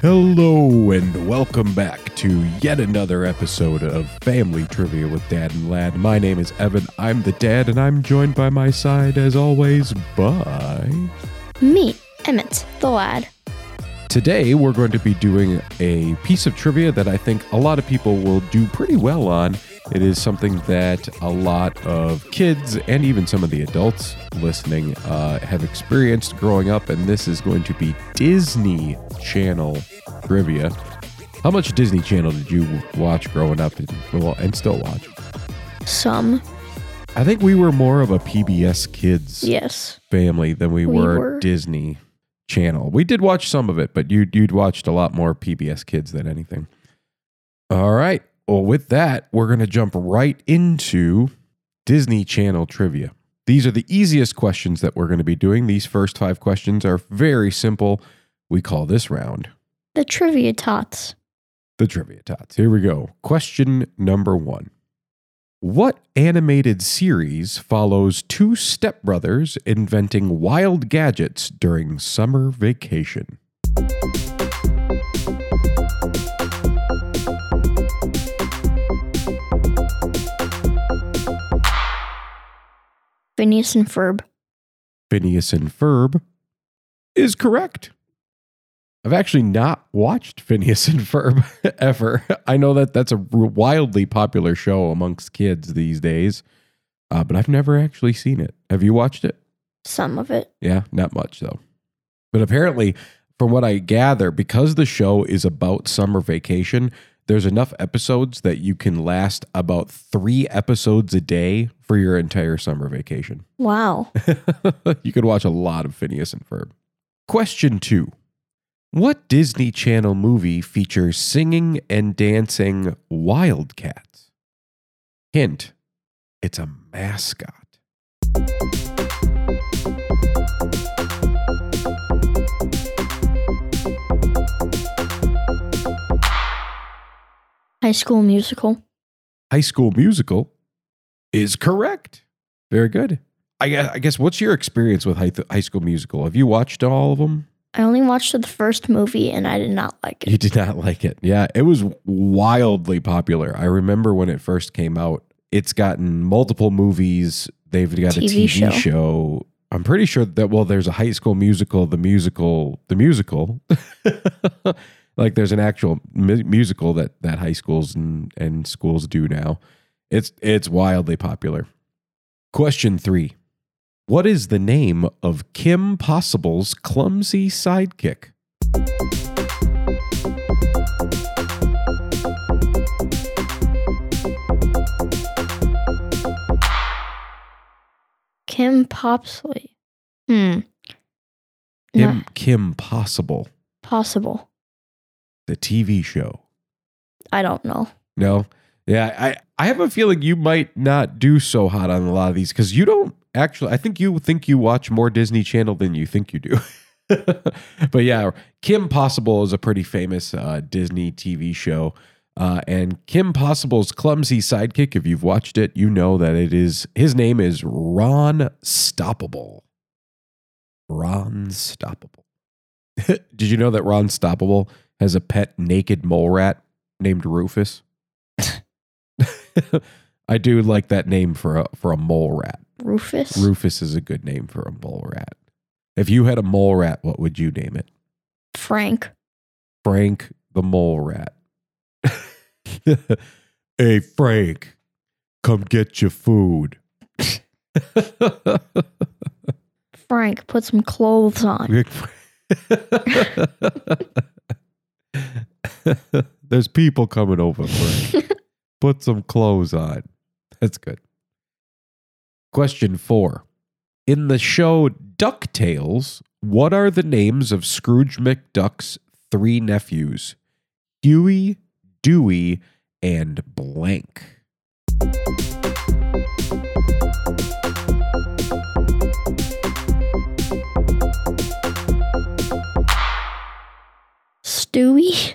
Hello and welcome back to yet another episode of Family Trivia with Dad and Lad. My name is Evan, I'm the dad, and I'm joined by my side, as always, by... Me, Emmett, the lad. Today we're going to be doing a piece of trivia that I think a lot of people will do pretty well on. It is something that a lot of kids and even some of the adults listening have experienced growing up, and this is going to be Disney Channel trivia. How much Disney Channel did you watch growing up and still watch? Some. I think we were more of a PBS Kids family than we were Disney Channel. We did watch some of it, but you'd watched a lot more PBS Kids than anything. All right. Well, with that, we're going to jump right into Disney Channel trivia. These are the easiest questions that we're going to be doing. These first 5 questions are very simple. We call this round the Trivia Tots. The Trivia Tots. Here we go. Question number 1. What animated series follows 2 stepbrothers inventing wild gadgets during summer vacation? Phineas and Ferb. Phineas and Ferb is correct. I've actually not watched Phineas and Ferb ever. I know that that's a wildly popular show amongst kids these days, but I've never actually seen it. Have you watched it? Some of it. Yeah, not much though. But apparently, from what I gather, because the show is about summer vacation, there's enough episodes that you can last about 3 episodes a day for your entire summer vacation. Wow. You could watch a lot of Phineas and Ferb. Question 2. What Disney Channel movie features singing and dancing wildcats? Hint, it's a mascot. High School Musical. High School Musical is correct. Very good. I guess what's your experience with High School Musical? Have you watched all of them? I only watched the first movie and I did not like it. You did not like it. Yeah, it was wildly popular. I remember when it first came out. It's gotten multiple movies. They've got a TV show. I'm pretty sure that, there's a High School Musical, the musical. Like there's an actual musical that high schools and schools do now. It's wildly popular. Question 3. What is the name of Kim Possible's clumsy sidekick? Kim Popsley. Kim Possible. Possible. The TV show. I don't know. No? Yeah, I have a feeling you might not do so hot on a lot of these because you don't actually, I think you watch more Disney Channel than you think you do. But yeah, Kim Possible is a pretty famous Disney TV show. And Kim Possible's clumsy sidekick, if you've watched it, you know that his name is Ron Stoppable. Ron Stoppable. Did you know that Ron Stoppable has a pet naked mole rat named Rufus? I do like that name for a mole rat. Rufus? Rufus is a good name for a mole rat. If you had a mole rat, what would you name it? Frank. Frank the mole rat. Hey, Frank, come get your food. Frank, put some clothes on. There's people coming over, Frank. Put some clothes on. That's good. Question 4. In the show DuckTales, what are the names of Scrooge McDuck's 3 nephews? Huey, Dewey, and blank. Stewie?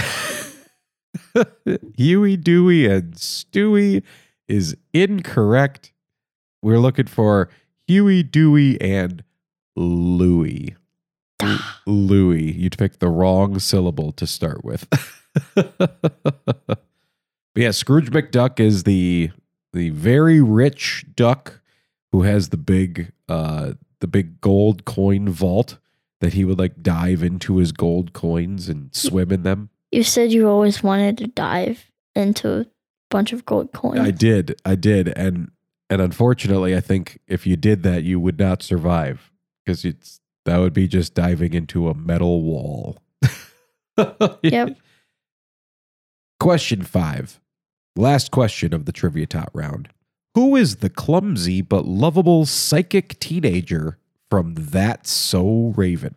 Huey, Dewey, and Stewie is incorrect. We're looking for Huey, Dewey, and Louie. Louis. You picked the wrong syllable to start with. But yeah, Scrooge McDuck is the very rich duck who has the big gold coin vault that he would like dive into his gold coins and swim in them. You said you always wanted to dive into a bunch of gold coins. I did. And unfortunately, I think if you did that, you would not survive because that would be just diving into a metal wall. Yep. Question 5. Last question of the Trivia Tot round. Who is the clumsy but lovable psychic teenager from That's So Raven?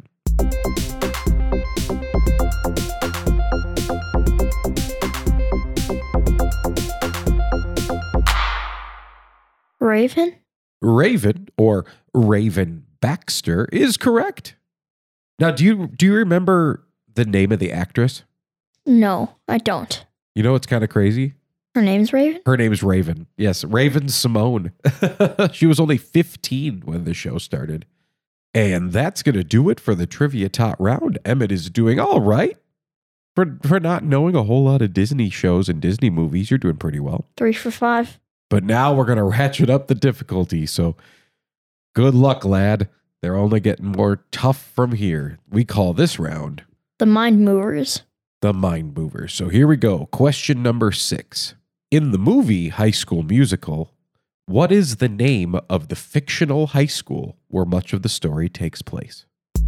Raven? Raven, or Raven Baxter, is correct. Now, do you remember the name of the actress? No, I don't. You know what's kind of crazy? Her name's Raven? Her name's Raven. Yes, Raven Simone. She was only 15 when the show started. And that's going to do it for the Trivia Tot round. Emmett is doing all right. For not knowing a whole lot of Disney shows and Disney movies, you're doing pretty well. 3 for 5. But now we're going to ratchet up the difficulty. So good luck, lad. They're only getting more tough from here. We call this round The Mind Movers. The Mind Movers. So here we go. Question number 6. In the movie High School Musical, what is the name of the fictional high school where much of the story takes place?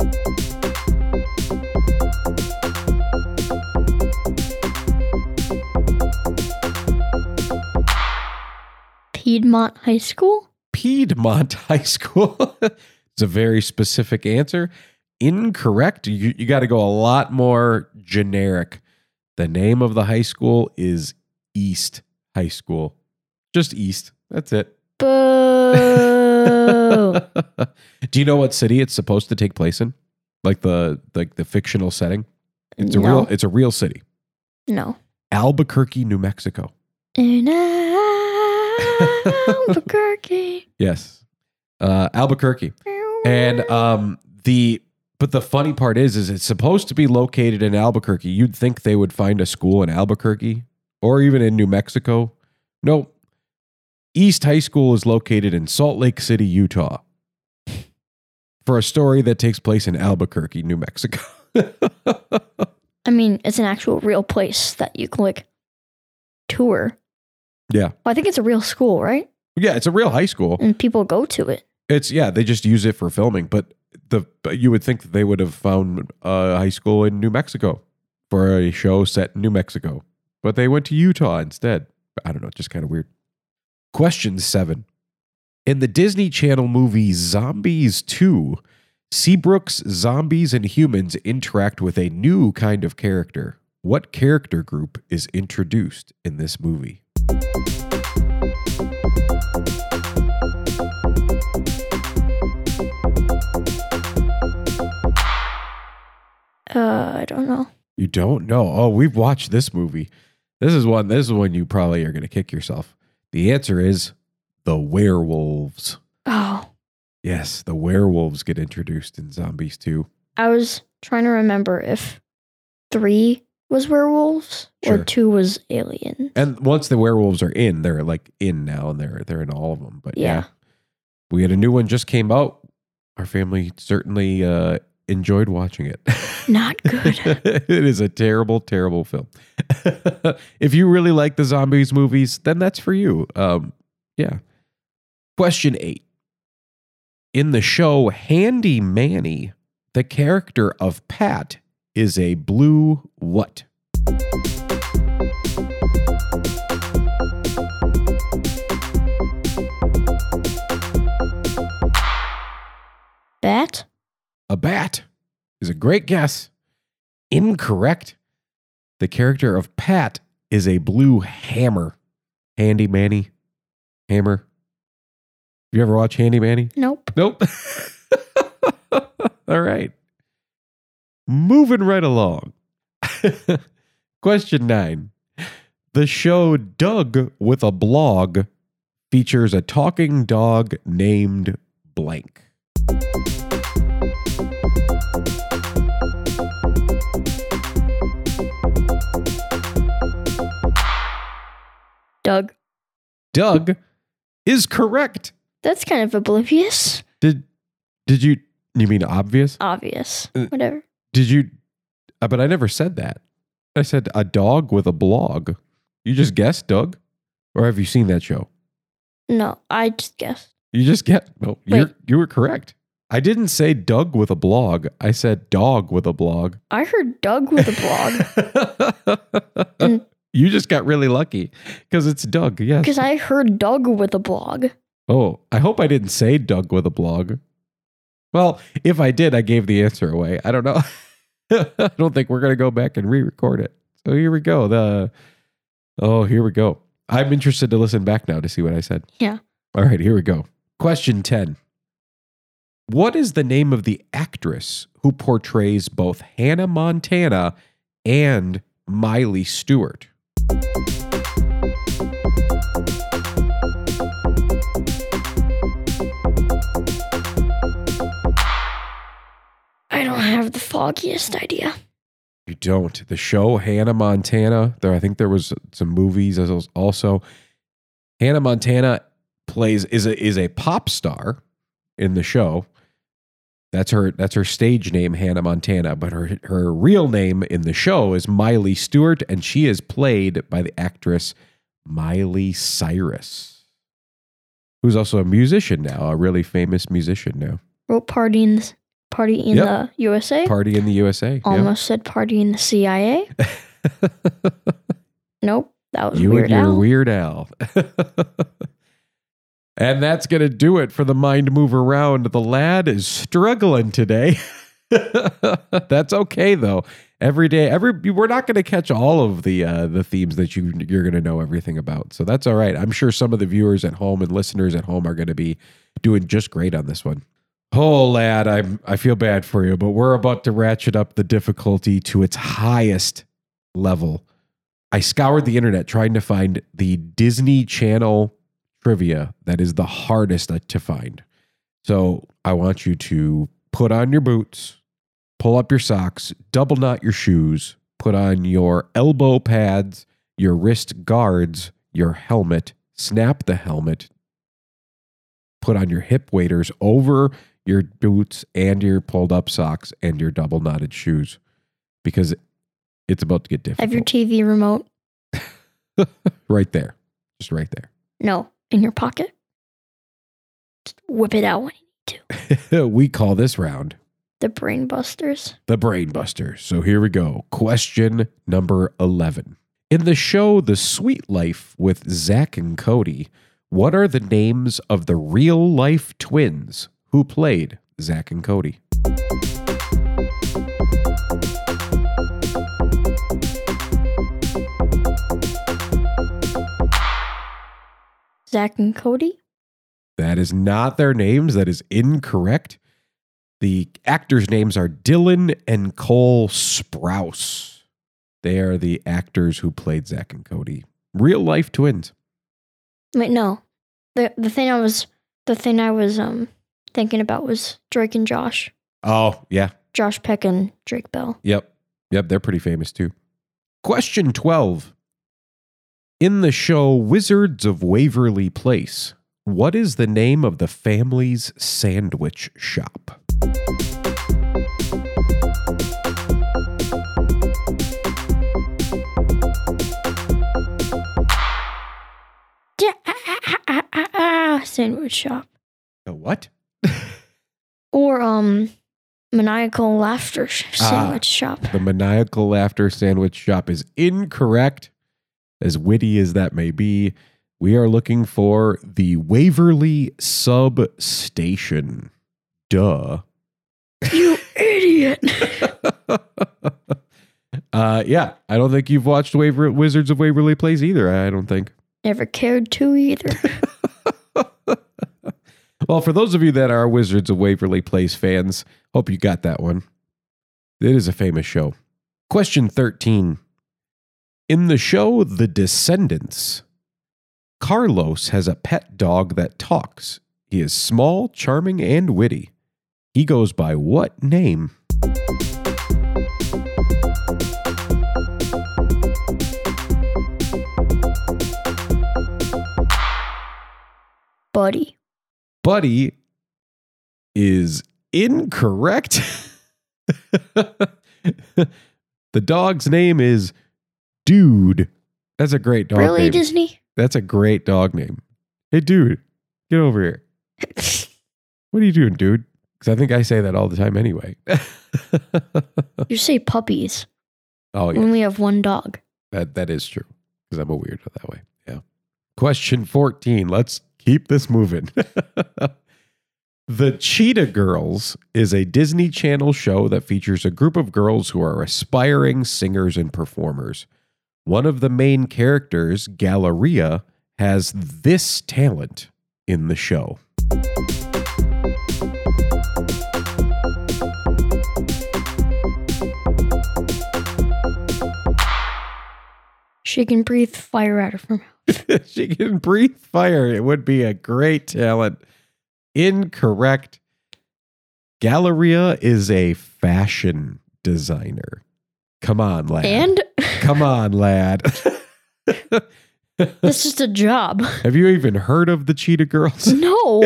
Piedmont High School? Piedmont High School. It's a very specific answer. Incorrect. You got to go a lot more generic. The name of the high school is East High School. Just East. That's it. Boo! Do you know what city it's supposed to take place in? Like the fictional setting? It's a No. real city. No. Albuquerque, New Mexico. In Albuquerque. Yes. Albuquerque. And the funny part is it's supposed to be located in Albuquerque. You'd think they would find a school in Albuquerque or even in New Mexico. No. East High School is located in Salt Lake City, Utah, for a story that takes place in Albuquerque, New Mexico. I mean, it's an actual real place that you can like tour. Yeah. Well, I think it's a real school, right? Yeah, it's a real high school. And people go to it. They just use it for filming, but you would think that they would have found a high school in New Mexico for a show set in New Mexico, but they went to Utah instead. I don't know, just kind of weird. Question 7. In the Disney Channel movie Zombies 2, Seabrook's zombies and humans interact with a new kind of character. What character group is introduced in this movie? I don't know. You don't know? Oh, we've watched this movie. This is one you probably are going to kick yourself. The answer is the werewolves. Oh. Yes, the werewolves get introduced in Zombies 2. I was trying to remember if 3 was werewolves Sure. or 2 was aliens. And once the werewolves are in, they're like in now and they're in all of them. But yeah. Yeah. We had a new one just came out. Our family certainly enjoyed watching it. Not good. It is a terrible, terrible film. If you really like the zombies movies, then that's for you. Yeah. Question 8. In the show Handy Manny, the character of Pat is a blue what? Bat? A bat is a great guess. Incorrect. The character of Pat is a blue hammer. Handy Manny. Hammer. You ever watch Handy Manny? Nope. Nope. All right. Moving right along. Question 9. The show Doug with a Blog features a talking dog named blank. Doug. Doug is correct. That's kind of oblivious. Did you mean obvious? Obvious. Whatever. Did you? But I never said that. I said a dog with a blog. You just guessed, Doug? Or have you seen that show? No, I just guessed. You just get no. You were correct. I didn't say Doug with a blog. I said dog with a blog. I heard Doug with a blog. You just got really lucky because it's Doug. Yes. Because I heard Doug with a blog. Oh, I hope I didn't say Doug with a blog. Well, if I did, I gave the answer away. I don't know. I don't think we're going to go back and re-record it. So here we go. Here we go. I'm interested to listen back now to see what I said. Yeah. All right, here we go. Question 10. What is the name of the actress who portrays both Hannah Montana and Miley Stewart? I don't have the foggiest idea. You don't. The show Hannah Montana, I think there was some movies also. Hannah Montana is a pop star in the show. That's her stage name, Hannah Montana, but her real name in the show is Miley Stewart, and she is played by the actress Miley Cyrus, who's also a musician now, a really famous musician now. Wrote Party in the USA. Party in the USA. Almost said Party in the CIA. Nope, that was you Weird and your Al. Weird Al. And that's going to do it for the Mind Move Around. The lad is struggling today. That's okay, though. Every day, we're not going to catch all of the themes that you're going to know everything about. So that's all right. I'm sure some of the viewers at home and listeners at home are going to be doing just great on this one. Oh, lad, I feel bad for you, but we're about to ratchet up the difficulty to its highest level. I scoured the internet trying to find the Disney Channel trivia that is the hardest to find. So I want you to put on your boots, pull up your socks, double knot your shoes, put on your elbow pads, your wrist guards, your helmet, snap the helmet, put on your hip waders over your boots and your pulled up socks and your double knotted shoes, because it's about to get difficult. Have your TV remote. Right there. Just right there. No, in your pocket. Just whip it out when you need to. We call this round The Brain Busters. The Brain Busters. So here we go. Question number 11. In the show The Sweet Life with Zach and Cody, what are the names of the real-life twins who played Zach and Cody? Zach and Cody? That is not their names. That is incorrect. The actors' names are Dylan and Cole Sprouse. They are the actors who played Zach and Cody. Real-life twins. Wait, no. The thing I was thinking about was Drake and Josh. Oh, yeah. Josh Peck and Drake Bell. Yep, they're pretty famous too. Question 12. In the show Wizards of Waverly Place, what is the name of the family's sandwich shop? Sandwich shop. The what? Or Maniacal Laughter Sandwich Shop. The Maniacal Laughter Sandwich Shop is incorrect. As witty as that may be, we are looking for the Waverly Substation. Duh. You idiot. Yeah, I don't think you've watched Wizards of Waverly Place either, I don't think. Never cared to either. Well, for those of you that are Wizards of Waverly Place fans, hope you got that one. It is a famous show. Question 13. In the show The Descendants, Carlos has a pet dog that talks. He is small, charming, and witty. He goes by what name? Buddy. Buddy is incorrect. The dog's name is Dude. That's a great dog Really, name. Disney? That's a great dog name. Hey, Dude, get over here. What are you doing, dude? Because I think I say that all the time anyway. You say puppies Oh, yeah. when we have one dog. That is true. Because I'm a weirdo that way. Yeah. Question 14. Let's keep this moving. The Cheetah Girls is a Disney Channel show that features a group of girls who are aspiring singers and performers. One of the main characters, Galleria, has this talent in the show. She can breathe fire out of her mouth. She can breathe fire. It would be a great talent. Incorrect. Galleria is a fashion designer. Come on, lad. And Come on, lad. this is a job. Have you even heard of the Cheetah Girls? No.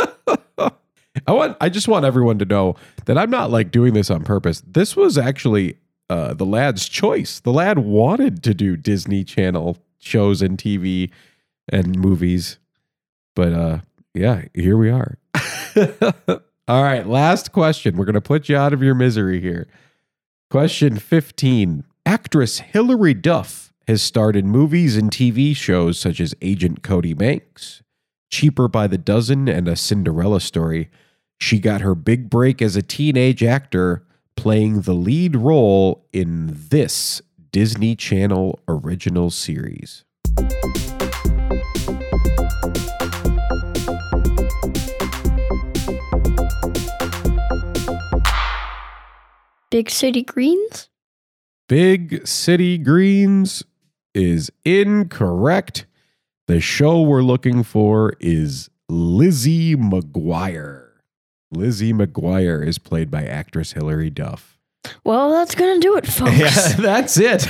I just want everyone to know that I'm not like doing this on purpose. This was actually the lad's choice. The lad wanted to do Disney Channel shows and TV and movies. But yeah, here we are. All right, last question. We're going to put you out of your misery here. Question 15. Actress Hilary Duff has starred in movies and TV shows such as Agent Cody Banks, Cheaper by the Dozen, and A Cinderella Story. She got her big break as a teenage actor playing the lead role in this Disney Channel original series. Big City Greens? Big City Greens is incorrect. The show we're looking for is Lizzie McGuire. Lizzie McGuire is played by actress Hilary Duff. Well, that's going to do it, folks. Yeah, that's it.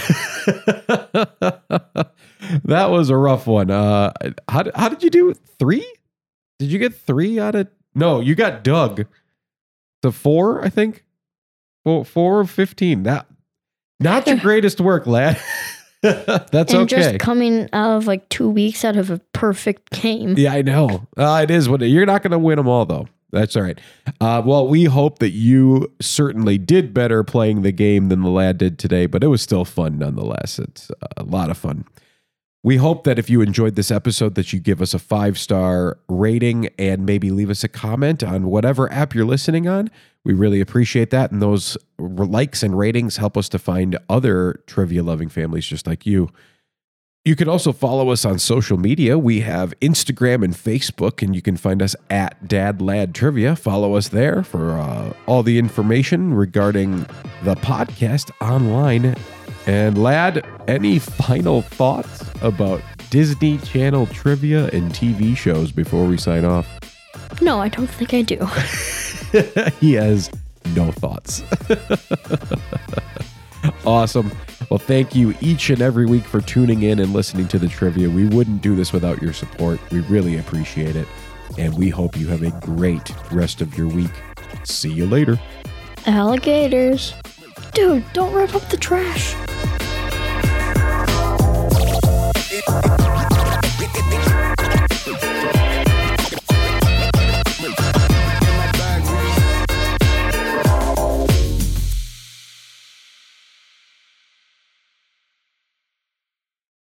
That was a rough one. How did you do? 3? Did you get 3 out of? No, you got Doug. The 4, I think. 4 of 15. Not your greatest work, lad. That's and okay. Just coming out of like 2 weeks out of a perfect game. Yeah, I know. It is what you're not going to win them all, though. That's all right. Well, we hope that you certainly did better playing the game than the lad did today, but it was still fun nonetheless. It's a lot of fun. We hope that if you enjoyed this episode that you give us a 5-star rating and maybe leave us a comment on whatever app you're listening on. We really appreciate that. And those likes and ratings help us to find other trivia-loving families just like you. You can also follow us on social media. We have Instagram and Facebook, and you can find us at Dad Lad Trivia. Follow us there for all the information regarding the podcast online. And Lad, any final thoughts about Disney Channel trivia and TV shows before we sign off? No, I don't think I do. He has no thoughts. Awesome. Well, thank you each and every week for tuning in and listening to the trivia. We wouldn't do this without your support. We really appreciate it. And we hope you have a great rest of your week. See you later. Alligators. Dude, don't rip up the trash.